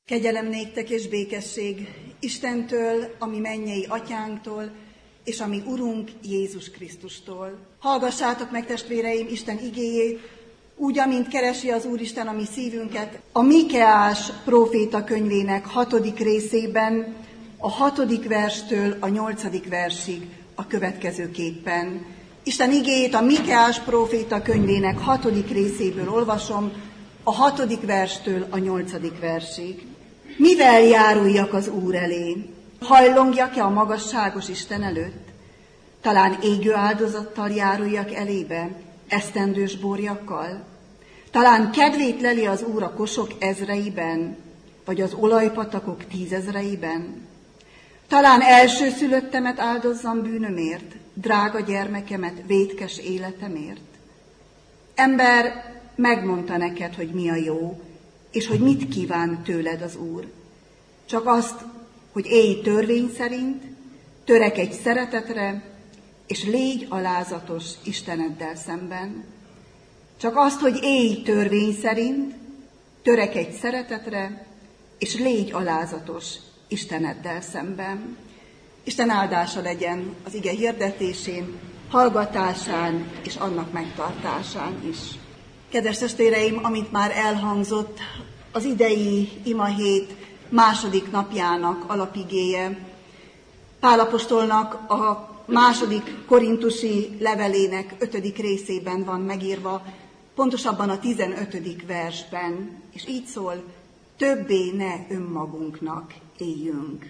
Kegyelem néktek és békesség Istentől, ami mennyei atyánktól, és ami Urunk Jézus Krisztustól. Hallgassátok meg, testvéreim, Isten igéjét, úgy, amint keresi az Úristen a mi szívünket. A Mikeás próféta könyvének 6. részében, a 6. verstől a 8. versig a következőképpen. Isten igéjét a Mikeás próféta könyvének 6. részéből olvasom, a 6. verstől a 8. versig. Mivel járuljak az Úr elé? Hajlongjak-e a magasságos Isten előtt? Talán égő áldozattal járuljak elébe, esztendős borjakkal? Talán kedvét leli az Úr a kosok ezreiben, vagy az olajpatakok 10,000-eiben? Talán elsőszülöttemet áldozzam bűnömért, drága gyermekemet vétkes életemért? Ember megmondta neked, hogy mi a jó, és hogy mit kíván tőled az Úr. Csak azt, hogy élj törvény szerint, törekedj szeretetre, és légy alázatos Isteneddel szemben. Csak azt, hogy élj törvény szerint, törekedj szeretetre, és légy alázatos Isteneddel szemben. Isten áldása legyen az ige hirdetésén, hallgatásán és annak megtartásán is. Kedves testvéreim, amint már elhangzott, az idei imahét második napjának alapigéje, Pál apostolnak a 2. korintusi levelének 5. részében van megírva, pontosabban a 15. versben, és így szól: többé ne önmagunknak éljünk.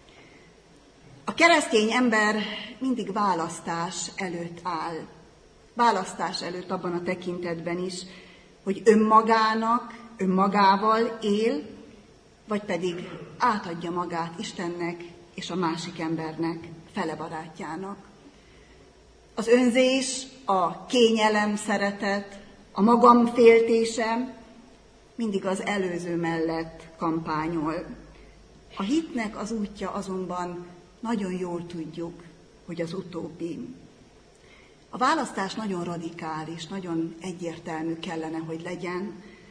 A keresztény ember mindig választás előtt áll. Választás előtt abban a tekintetben is, hogy önmagával él, vagy pedig átadja magát Istennek és a másik embernek, fele barátjának. Az önzés, a kényelem, szeretet, a magam féltése mindig az előző mellett kampányol. A hitnek az útja azonban nagyon jól tudjuk, hogy az utóbbi. A választás nagyon radikális, nagyon egyértelmű kellene, hogy legyen,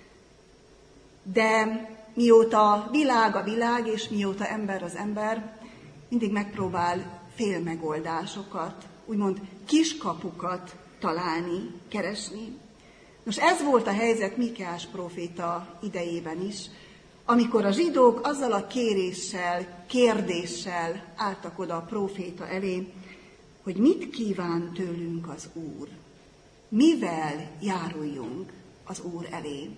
de mióta világ a világ, és mióta ember az ember, mindig megpróbál félmegoldásokat, úgymond kiskapukat találni, keresni. Nos, ez volt a helyzet Mikeás próféta idejében is, amikor a zsidók azzal a kérdéssel álltak oda a próféta elé, hogy mit kíván tőlünk az Úr, mivel járuljunk az Úr elé.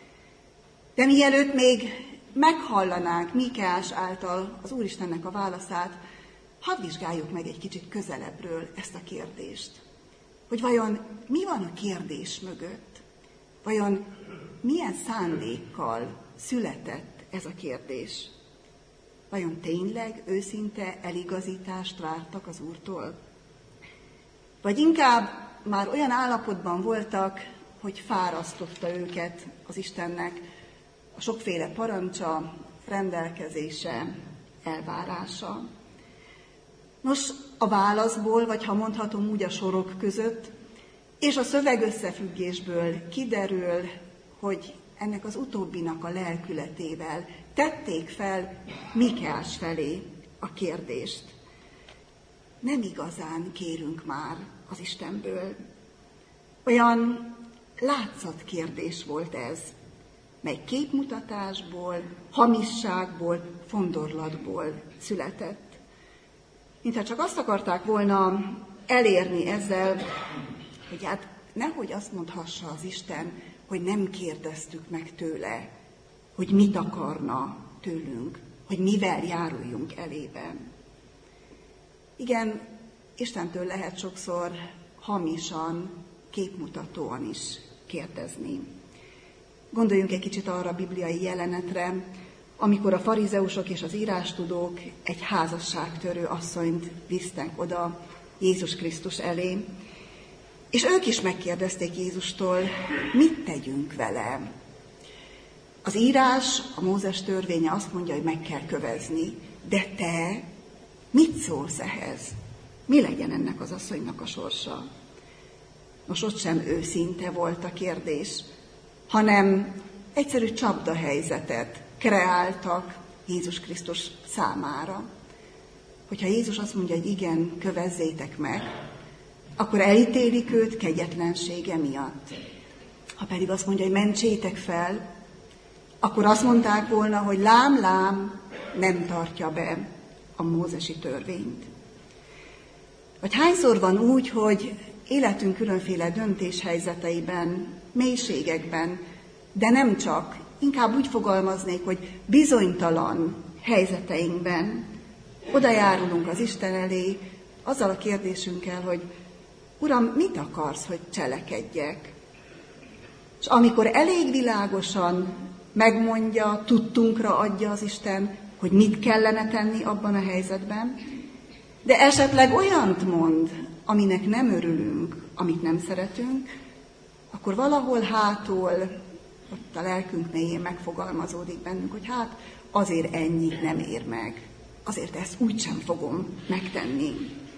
De mielőtt még meghallanánk Mikeás által az Úristennek a válaszát, hadd vizsgáljuk meg egy kicsit közelebbről ezt a kérdést. Hogy vajon mi van a kérdés mögött? Vajon milyen szándékkal született ez a kérdés? Vajon tényleg őszinte eligazítást vártak az Úrtól? Vagy inkább már olyan állapotban voltak, hogy fárasztotta őket az Istennek a sokféle parancsa, rendelkezése, elvárása. Nos, a válaszból, vagy ha mondhatom úgy, a sorok között, és a szövegösszefüggésből kiderül, hogy ennek az utóbbinak a lelkületével tették fel Mikeás felé a kérdést. Nem igazán kérünk már az Istenből. Olyan látszatkérdés volt ez, mely képmutatásból, hamisságból, fondorlatból született. Mintha csak azt akarták volna elérni ezzel, hogy hát nehogy azt mondhassa az Isten, hogy nem kérdeztük meg tőle, hogy mit akarna tőlünk, hogy mivel járuljunk elébe. Igen, Istentől lehet sokszor hamisan, képmutatóan is kérdezni. Gondoljunk egy kicsit arra a bibliai jelenetre, amikor a farizeusok és az írástudók egy házasságtörő asszonyt visztek oda Jézus Krisztus elé, és ők is megkérdezték Jézustól, mit tegyünk vele. Az írás, a Mózes törvénye azt mondja, hogy meg kell kövezni, de te mit szólsz ehhez? Mi legyen ennek az asszonynak a sorsa? Nos, ott sem őszinte volt a kérdés, hanem egyszerű csapdahelyzetet kreáltak Jézus Krisztus számára. Hogyha Jézus azt mondja, hogy igen, kövezzétek meg, akkor elítélik őt kegyetlensége miatt. Ha pedig azt mondja, hogy mentsétek fel, akkor azt mondták volna, hogy lám, lám, nem tartja be a mózesi törvényt. Vagy hányszor van úgy, hogy életünk különféle döntéshelyzeteiben, mélységekben, de nem csak, inkább úgy fogalmaznék, hogy bizonytalan helyzeteinkben oda járulunk az Isten elé, azzal a kérdésünkkel, hogy Uram, mit akarsz, hogy cselekedjek? És amikor elég világosan megmondja, tudtunkra adja az Isten, hogy mit kellene tenni abban a helyzetben, de esetleg olyant mond, aminek nem örülünk, amit nem szeretünk, akkor valahol hátul, ott a lelkünk mélyén megfogalmazódik bennünk, hogy hát azért ennyit nem ér meg, azért ezt úgysem fogom megtenni.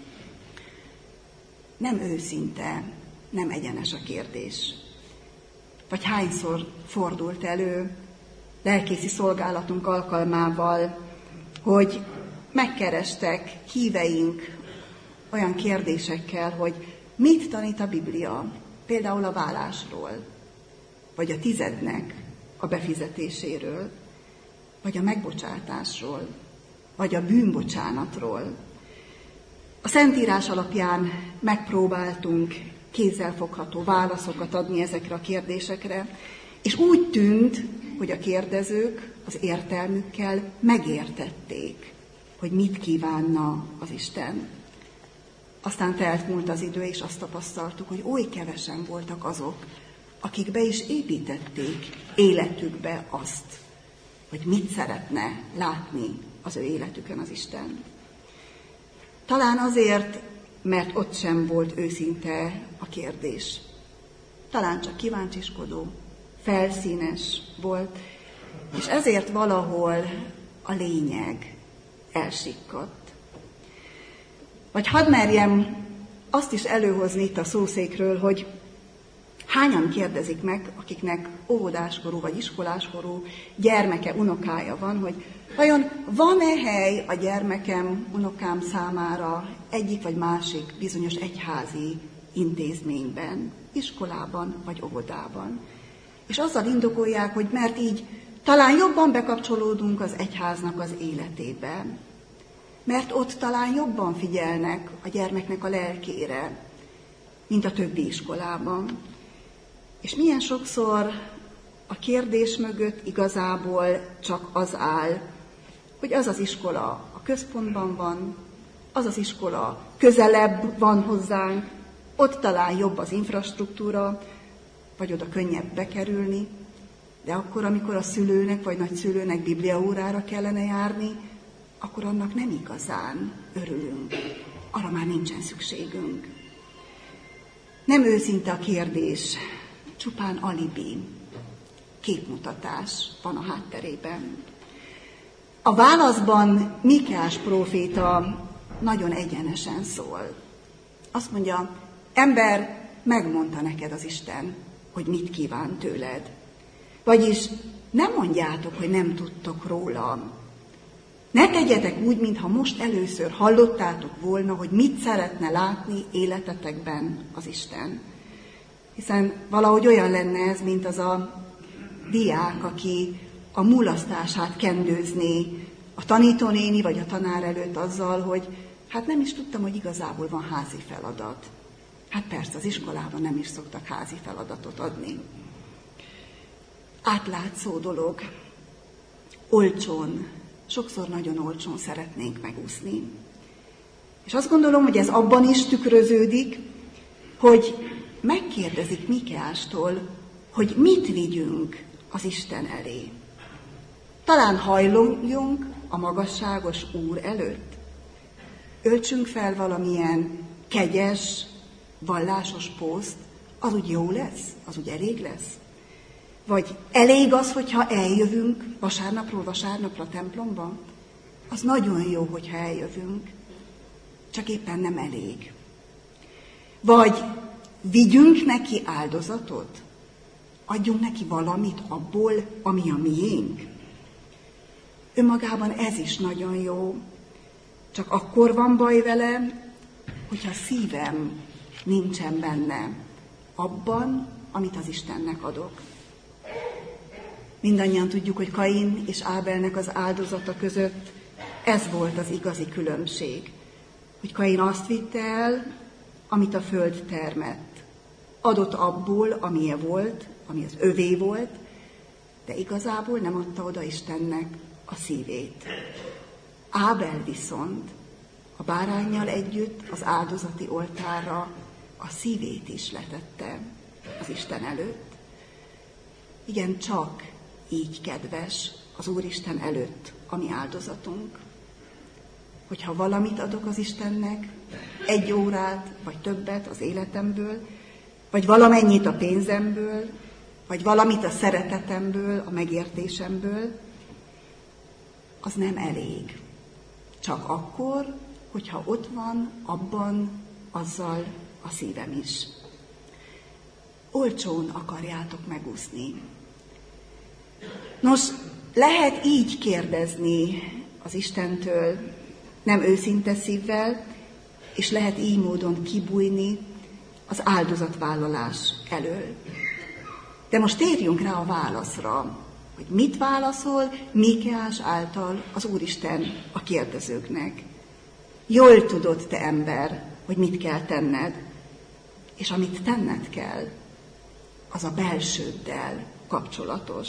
Nem őszinte, nem egyenes a kérdés. Vagy hányszor fordult elő lelkészi szolgálatunk alkalmával, hogy megkerestek híveink olyan kérdésekkel, hogy mit tanít a Biblia, például a válásról, vagy a tizednek a befizetéséről, vagy a megbocsátásról, vagy a bűnbocsánatról. A Szentírás alapján megpróbáltunk kézzelfogható válaszokat adni ezekre a kérdésekre, és úgy tűnt, hogy a kérdezők az értelmükkel megértették, hogy mit kívánna az Isten. Aztán telt múlt az idő, és azt tapasztaltuk, hogy oly kevesen voltak azok, akik be is építették életükbe azt, hogy mit szeretne látni az ő életükön az Isten. Talán azért, mert ott sem volt őszinte a kérdés. Talán csak kíváncsiskodó, felszínes volt, és ezért valahol a lényeg elsikkadt. Vagy hadd merjem azt is előhozni itt a szószékről, hogy hányan kérdezik meg, akiknek óvodáskorú vagy iskoláskorú gyermeke, unokája van, hogy vajon van-e hely a gyermekem, unokám számára egyik vagy másik bizonyos egyházi intézményben, iskolában vagy óvodában. És azzal indokolják, hogy mert így talán jobban bekapcsolódunk az egyháznak az életébe, mert ott talán jobban figyelnek a gyermeknek a lelkére, mint a többi iskolában. És milyen sokszor a kérdés mögött igazából csak az áll, hogy az az iskola a központban van, az az iskola közelebb van hozzánk, ott talán jobb az infrastruktúra, vagy oda könnyebb bekerülni, de akkor, amikor a szülőnek vagy nagyszülőnek bibliaórára kellene járni, akkor annak nem igazán örülünk. Arra már nincsen szükségünk. Nem őszinte a kérdés, csupán alibi, képmutatás van a hátterében. A válaszban Mikeás próféta nagyon egyenesen szól. Azt mondja, ember, megmondta neked az Isten, hogy mit kíván tőled. Vagyis nem mondjátok, hogy nem tudtok róla. Ne tegyetek úgy, mintha most először hallottátok volna, hogy mit szeretne látni életetekben az Isten. Hiszen valahogy olyan lenne ez, mint az a diák, aki a mulasztását kendőzné a tanítónéni vagy a tanár előtt azzal, hogy hát nem is tudtam, hogy igazából van házi feladat. Hát persze, az iskolában nem is szoktak házi feladatot adni. Átlátszó dolog. Olcsón, sokszor nagyon olcsón szeretnénk megúszni. És azt gondolom, hogy ez abban is tükröződik, hogy megkérdezik Mikeástól, hogy mit vigyünk az Isten elé. Talán hajlongjunk a magasságos Úr előtt. Öltsünk fel valamilyen kegyes, vallásos pószt, az úgy jó lesz, az úgy elég lesz. Vagy elég az, hogyha eljövünk vasárnapról vasárnapra templomba? Az nagyon jó, hogyha eljövünk, csak éppen nem elég. Vagy vigyünk neki áldozatot? Adjunk neki valamit abból, ami a miénk? Önmagában ez is nagyon jó. Csak akkor van baj vele, hogyha szívem nincsen benne, abban, amit az Istennek adok. Mindannyian tudjuk, hogy Kain és Ábelnek az áldozata között ez volt az igazi különbség. Hogy Kain azt vitte el, amit a föld termett. Adott abból, amilyen volt, ami az övé volt, de igazából nem adta oda Istennek a szívét. Ábel viszont a báránnyal együtt az áldozati oltárra a szívét is letette az Isten előtt. Igen, csak így kedves az Úristen előtt a mi áldozatunk. Hogyha valamit adok az Istennek, 1 órát, vagy többet az életemből, vagy valamennyit a pénzemből, vagy valamit a szeretetemből, a megértésemből, az nem elég. Csak akkor, hogyha ott van abban, azzal a szívem is. Olcsón akarjátok megúszni. Nos, lehet így kérdezni az Istentől, nem őszinte szívvel, és lehet így módon kibújni az áldozatvállalás elől. De most térjünk rá a válaszra, hogy mit válaszol Míkeás által az Úristen a kérdezőknek. Jól tudod, te ember, hogy mit kell tenned, és amit tenned kell, az a belsőddel kapcsolatos.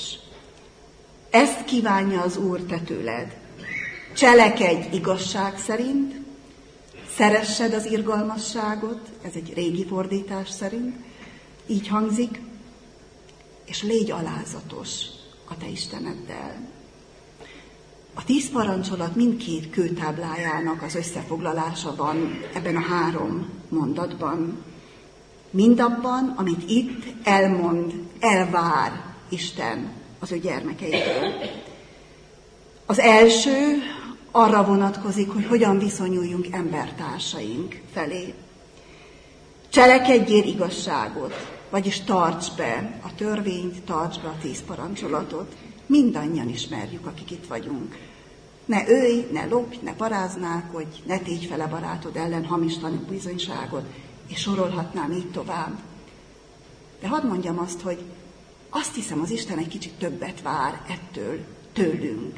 Ezt kívánja az Úr te tőled. Cselekedj igazság szerint, szeressed az irgalmasságot, ez egy régi fordítás szerint, így hangzik, és légy alázatos a te Isteneddel. A 10 parancsolat mindkét kőtáblájának az összefoglalása van ebben a 3 mondatban. Mindabban, amit itt elmond, elvár Isten az ő gyermekeitől. Az első arra vonatkozik, hogy hogyan viszonyuljunk embertársaink felé. Cselekedjél igazságot, vagyis tarts be a törvényt, tarts be a 10 parancsolatot. Mindannyian ismerjük, akik itt vagyunk. Ne ölj, ne lopj, ne paráználkodj, ne tégy fel a barátod ellen hamis tanúbizonyságot, és sorolhatnám így tovább. De hadd mondjam azt, hogy azt hiszem, az Isten egy kicsit többet vár ettől, tőlünk.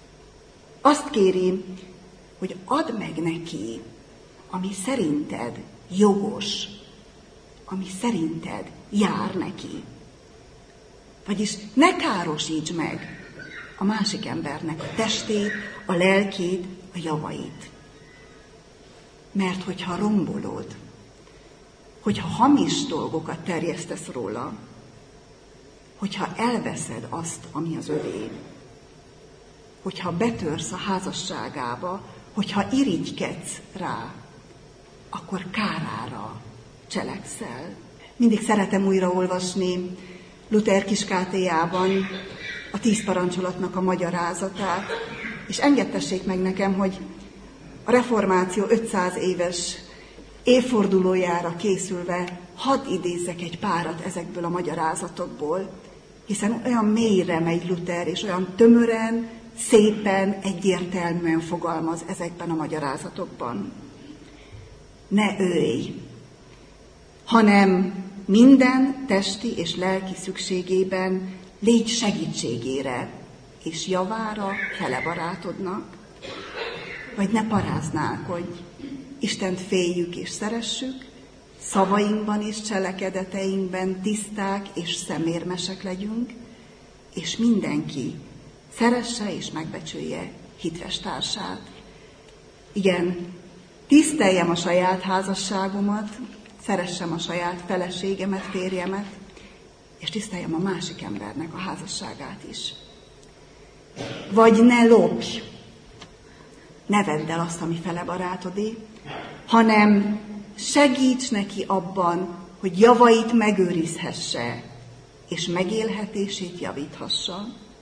Azt kéri, hogy add meg neki, ami szerinted jogos, ami szerinted jár neki. Vagyis ne károsíts meg a másik embernek a testét, a lelkét, a javait. Mert hogyha rombolod, hogyha hamis dolgokat terjesztesz róla, hogyha elveszed azt, ami az övé, hogyha betörsz a házasságába, hogyha irigykedsz rá, akkor kárára cselekszel. Mindig szeretem újraolvasni Luther Kiskátéjában a 10 parancsolatnak a magyarázatát, és engedtessék meg nekem, hogy a reformáció 500 éves évfordulójára készülve hadd idézzek egy párat ezekből a magyarázatokból, hiszen olyan mélyre megy Luther, és olyan tömören, szépen, egyértelműen fogalmaz ezekben a magyarázatokban. Ne ölj, hanem minden testi és lelki szükségében légy segítségére és javára fele barátodnak, vagy ne paráználkodj, Istent féljük és szeressük, szavainkban és cselekedeteinkben tiszták és szemérmesek legyünk, és mindenki szeresse és megbecsülje hitves társát. Igen, tiszteljem a saját házasságomat, szeressem a saját feleségemet, férjemet, és tiszteljem a másik embernek a házasságát is. Vagy ne lopj, ne vedd el azt, ami fele barátodé, hanem segíts neki abban, hogy javait megőrizhesse, és megélhetését javíthassa.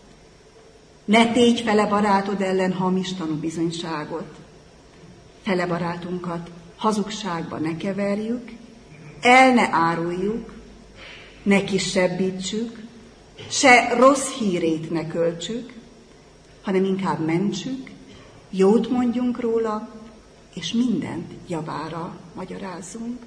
Ne tégy fele barátod ellen hamis tanúbizonyságot. Fele barátunkat hazugságba ne keverjük, el ne áruljuk, ne kisebbítsük, se rossz hírét ne költsük, hanem inkább mentsük, jót mondjunk róla, és mindent javára magyarázzunk.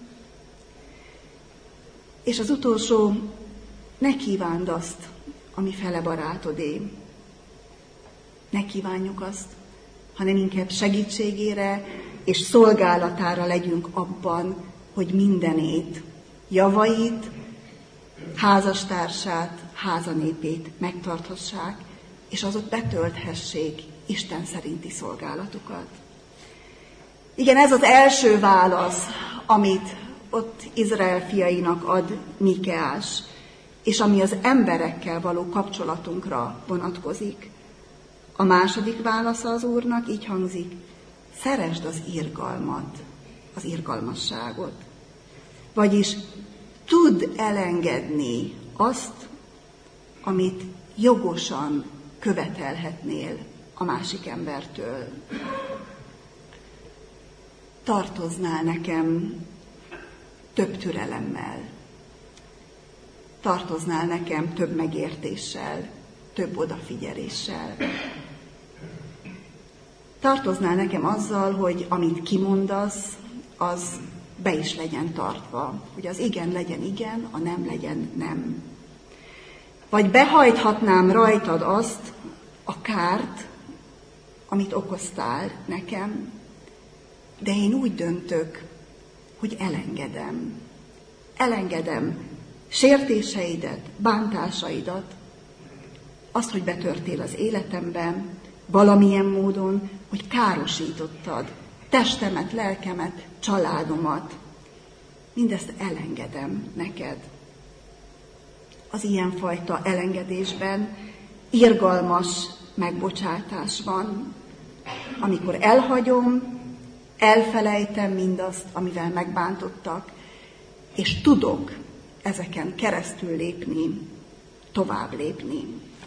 És az utolsó, ne kívánd azt, ami fele barátodé. Ne kívánjuk azt, hanem inkább segítségére és szolgálatára legyünk abban, hogy mindenét, javait, házastársát, házanépét megtarthassák, és azok betölthessék Isten szerinti szolgálatukat. Igen, ez az első válasz, amit ott Izrael fiainak ad Míkeás, és ami az emberekkel való kapcsolatunkra vonatkozik. A második válasza az Úrnak így hangzik: szeresd az irgalmat, az irgalmasságot. Vagyis tudd elengedni azt, amit jogosan követelhetnél a másik embertől. Tartoznál nekem több türelemmel, tartoznál nekem több megértéssel, több odafigyeléssel. Tartoznál nekem azzal, hogy amit kimondasz, az be is legyen tartva, hogy az igen legyen igen, a nem legyen nem. Vagy behajthatnám rajtad azt a kárt, amit okoztál nekem, de én úgy döntök, hogy elengedem. Elengedem sértéseidet, bántásaidat, azt, hogy betörtél az életemben, valamilyen módon, hogy károsítottad testemet, lelkemet, családomat. Mindezt elengedem neked. Az ilyenfajta elengedésben irgalmas megbocsátás van, amikor elhagyom, elfelejtem mindazt, amivel megbántottak, és tudok ezeken keresztül lépni, tovább lépni.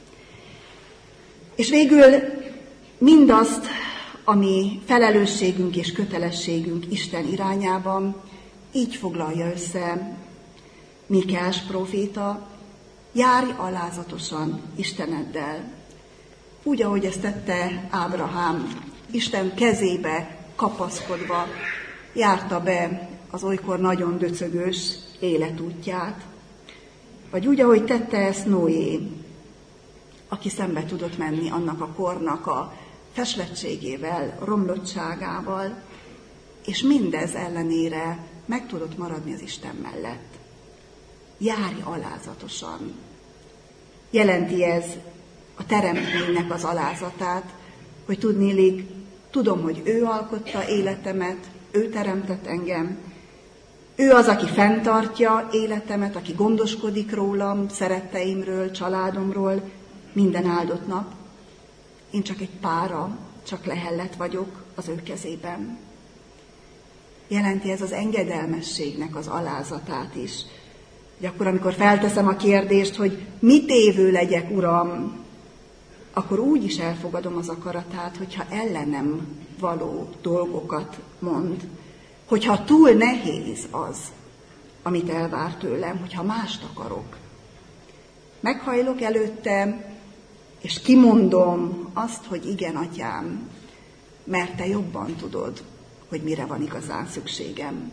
És végül mindazt, ami felelősségünk és kötelességünk Isten irányában, így foglalja össze Míkeás próféta: járj alázatosan Isteneddel. Úgy, ahogy ezt tette Ábrahám, Isten kezébe kapaszkodva járta be az olykor nagyon döcögős életútját. Vagy úgy, ahogy tette ezt Noé, aki szembe tudott menni annak a kornak a feslettségével, romlottságával, és mindez ellenére meg tudott maradni az Isten mellett. Járj alázatosan. Jelenti ez a teremtménynek az alázatát, hogy tudniillik, tudom, hogy ő alkotta életemet, ő teremtett engem, ő az, aki fenntartja életemet, aki gondoskodik rólam, szeretteimről, családomról minden áldott nap. Én csak egy pára, csak lehellet vagyok az ő kezében. Jelenti ez az engedelmességnek az alázatát is. Hogy akkor, amikor felteszem a kérdést, hogy mit tévő legyek, Uram, akkor úgy is elfogadom az akaratát, hogyha ellenem való dolgokat mond, hogyha túl nehéz az, amit elvár tőlem, hogyha mást akarok. Meghajlok előtte, és kimondom azt, hogy igen, Atyám, mert te jobban tudod, hogy mire van igazán szükségem.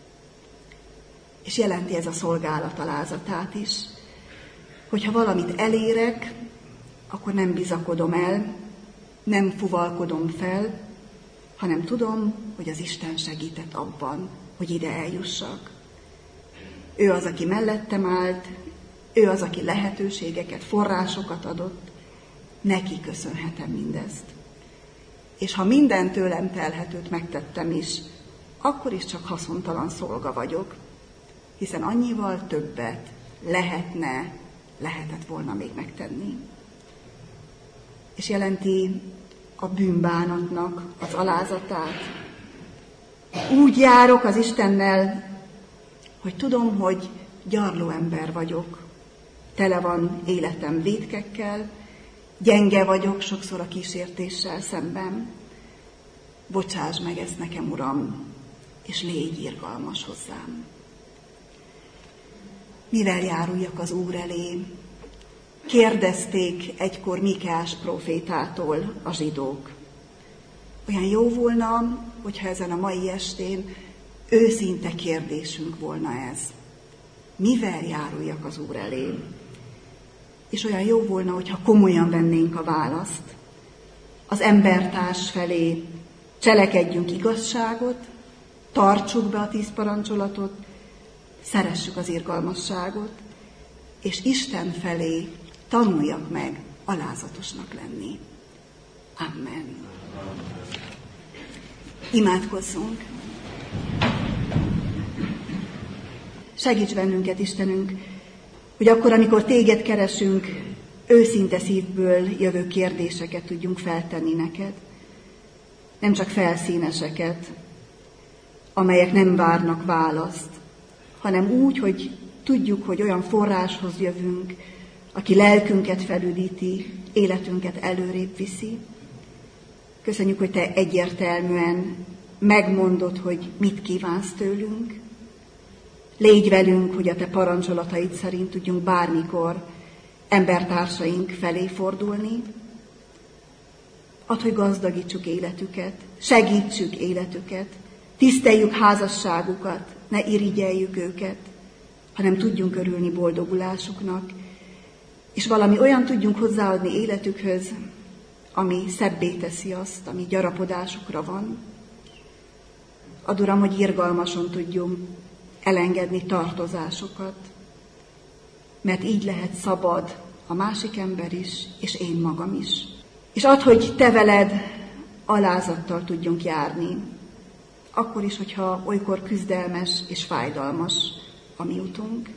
És jelenti ez a szolgálat alázatát is, hogyha valamit elérek, akkor nem bizakodom el, nem fuvalkodom fel, hanem tudom, hogy az Isten segített abban, hogy ide eljussak. Ő az, aki mellettem állt, ő az, aki lehetőségeket, forrásokat adott, neki köszönhetem mindezt. És ha minden tőlem telhetőt megtettem is, akkor is csak haszontalan szolga vagyok, hiszen annyival többet lehetett volna még megtenni. És jelenti a bűnbánatnak az alázatát. Úgy járok az Istennel, hogy tudom, hogy gyarló ember vagyok, tele van életem vétkekkel, gyenge vagyok sokszor a kísértéssel szemben. Bocsáss meg ezt nekem, Uram, és légy irgalmas hozzám. Mivel járuljak az Úr elé? Kérdezték egykor Mikeás prófétától a zsidók. Olyan jó volna, hogyha ezen a mai estén őszinte kérdésünk volna ez. Mivel járuljak az Úr elé? És olyan jó volna, hogyha komolyan vennénk a választ. Az embertárs felé cselekedjünk igazságot, tartsuk be a 10 parancsolatot, szeressük az irgalmasságot, és Isten felé tanuljak meg alázatosnak lenni. Amen. Imádkozzunk! Segíts bennünket, Istenünk, hogy akkor, amikor téged keresünk, őszinte szívből jövő kérdéseket tudjunk feltenni neked. Nem csak felszíneseket, amelyek nem várnak választ, hanem úgy, hogy tudjuk, hogy olyan forráshoz jövünk, aki lelkünket felüdíti, életünket előrébb viszi. Köszönjük, hogy te egyértelműen megmondod, hogy mit kívánsz tőlünk. Légy velünk, hogy a te parancsolataid szerint tudjunk bármikor embertársaink felé fordulni. Add, hogy gazdagítsuk életüket, segítsük életüket, tiszteljük házasságukat, ne irigyeljük őket, hanem tudjunk örülni boldogulásuknak, és valami olyan tudjunk hozzáadni életükhöz, ami szebbé teszi azt, ami gyarapodásukra van. Add, Uram, hogy irgalmasan tudjunk elengedni tartozásokat, mert így lehet szabad a másik ember is, és én magam is. És add, hogy te veled alázattal tudjunk járni, akkor is, hogyha olykor küzdelmes és fájdalmas a mi utunk.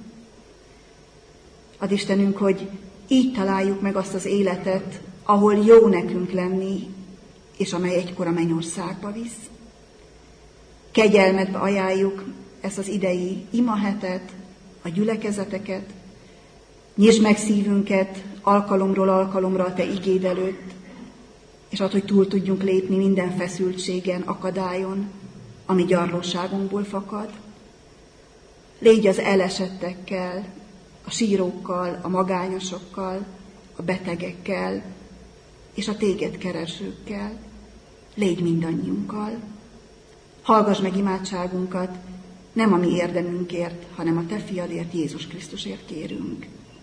Add, Istenünk, hogy így találjuk meg azt az életet, ahol jó nekünk lenni, és amely egykor a mennyországba visz. Kegyelmedbe ajánljuk ezt az idei imahetet, a gyülekezeteket, nyisd meg szívünket alkalomról alkalomra a te igéd előtt, és add, hogy túl tudjunk lépni minden feszültségen, akadályon, ami gyarlóságunkból fakad. Légy az elesettekkel, a sírókkal, a magányosokkal, a betegekkel és a téged keresőkkel. Légy mindannyiunkkal. Hallgass meg imádságunkat, nem a mi érdemünkért, hanem a te fiadért, Jézus Krisztusért kérünk.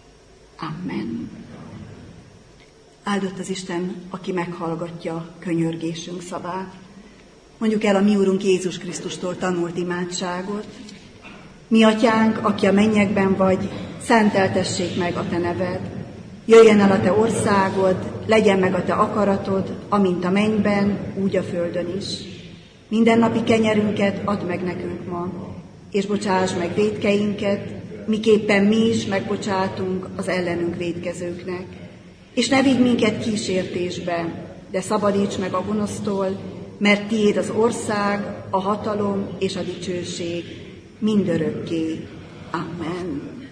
Amen. Áldott az Isten, aki meghallgatja könyörgésünk szavát. Mondjuk el a mi Úrunk Jézus Krisztustól tanult imádságot. Mi atyánk, aki a mennyekben vagy, szenteltessék meg a te neved. Jöjjen el a te országod, legyen meg a te akaratod, amint a mennyben, úgy a földön is. Mindennapi kenyerünket add meg nekünk ma, és bocsásd meg vétkeinket, miképpen mi is megbocsátunk az ellenünk vétkezőknek. És ne vigy minket kísértésbe, de szabadíts meg a gonosztól, mert tiéd az ország, a hatalom és a dicsőség mindörökké. Amen.